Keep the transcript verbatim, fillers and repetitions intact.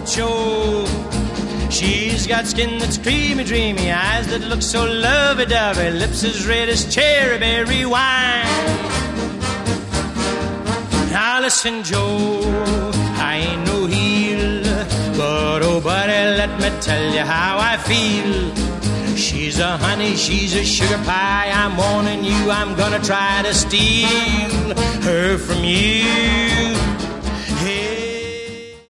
Joe. She's got skin that's creamy, dreamy, eyes that look so lovey-dovey, lips as red as cherry berry wine. Now listen, Joe, I ain't no heel, but oh, buddy, let me tell you how I feel. She's a honey, she's a sugar pie. I'm warning you, I'm gonna try to steal her from you.